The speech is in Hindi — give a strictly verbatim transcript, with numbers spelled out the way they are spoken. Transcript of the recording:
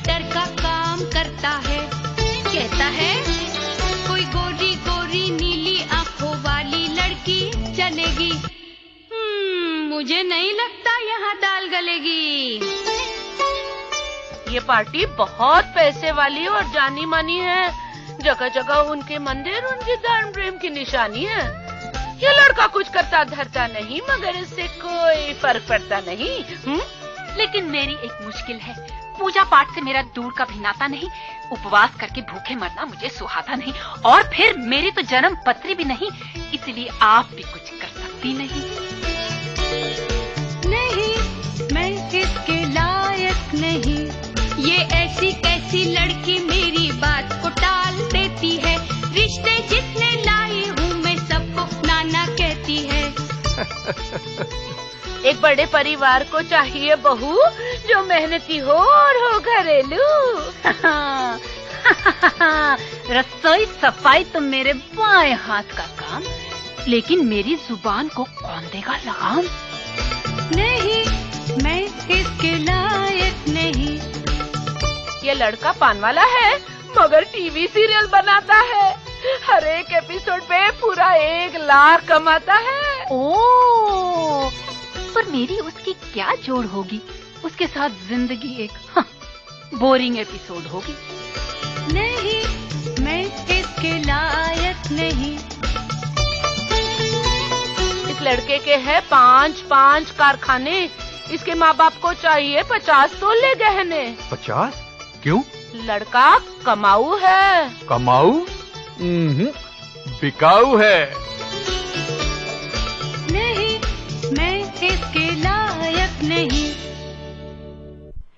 वेटर का काम करता है। कहता है कोई गोरी गोरी नीली आंखों वाली लड़की चलेगी। हम्म, मुझे नहीं लगता यहाँ दाल गलेगी। ये पार्टी बहुत पैसे वाली और जानी मानी है। जगह जगह उनके मंदिर उनके धर्म प्रेम की निशानी है। ये लड़का कुछ करता धरता नहीं, मगर इससे कोई फर्क पड़ता नहीं। हुँ? लेकिन मेरी एक मुश्किल है, पूजा पाठ से मेरा दूर का भी नाता नहीं। उपवास करके भूखे मरना मुझे सुहाता नहीं, और फिर मेरी तो जन्म पत्री भी नहीं, इसलिए आप भी कुछ कर सकती नहीं। नहीं, मैं इसके लायक नहीं। ये ऐसी कैसी लड़की मेरी बात को टाल देती है। रिश्ते जिसने लाई हूँ मैं सबको नाना कहती है। एक बड़े परिवार को चाहिए बहू जो मेहनती हो और हो घरेलू। रसोई सफाई तो मेरे बाएं हाथ का काम, लेकिन मेरी जुबान को कौन देगा लगाम। नहीं, मैं इसके लायक नहीं। ये लड़का पान वाला है, मगर टीवी सीरियल बनाता है। हर एक एपिसोड पे पूरा एक लाख कमाता है। ओह, पर मेरी उसकी क्या जोड़ होगी? उसके साथ जिंदगी एक हाँ, बोरिंग एपिसोड होगी। नहीं, मैं इसके लायक नहीं। इस लड़के के हैं पांच पांच कारखाने। इसके माँ बाप को चाहिए पचास तोले गहने। पचास? क्यों? लड़का कमाऊ है। कमाऊ? बिकाऊ है। नहीं, मैं इसके लायक नहीं।